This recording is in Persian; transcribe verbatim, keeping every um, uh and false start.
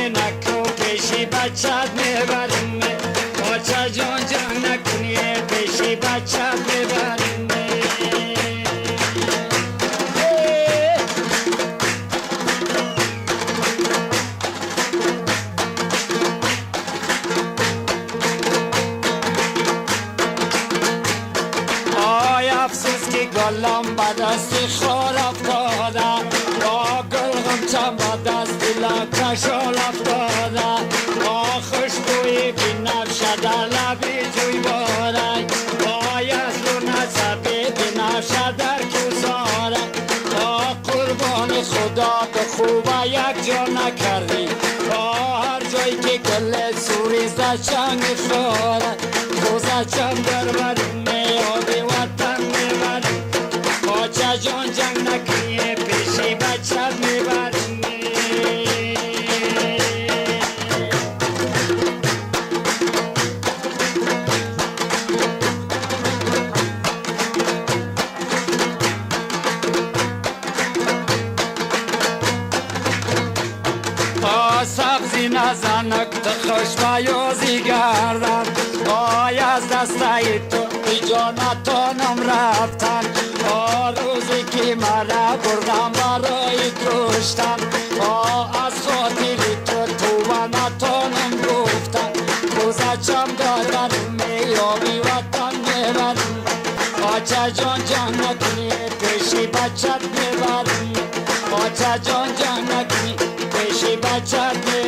جنگ نکن پیشی بچت میبرم باچه جان جنگ نکنی پیشی بچت میبرم آی افسوس که گلم با دستی خور افتاده با گل غمچم با دستی لکشال افتاده با خوشبوی بینفشه در لبی جوی باره بای از رو نصبی بینفشه در کوساره با قربان خدا به خوبه یک جا نکردی با هر جایی که گل سوری زچنگ خوره خوزچم در برم میادی وطن میبرم باچه جان جنگ نکنی پیشی بچت میبرم سبزی نزنک تو خوش بیازی گردن آی از دسته تو بی جا نتانم رفتن آ روزی که مرا بردم برای کشتن آ از خاطری تو تو و نتانم گفتن روزچم دارم میابی وطن میبرم باچه جان جان نکنی پیشی بچت میبرم باچه جان جان نکنی پیشی بچت میبرم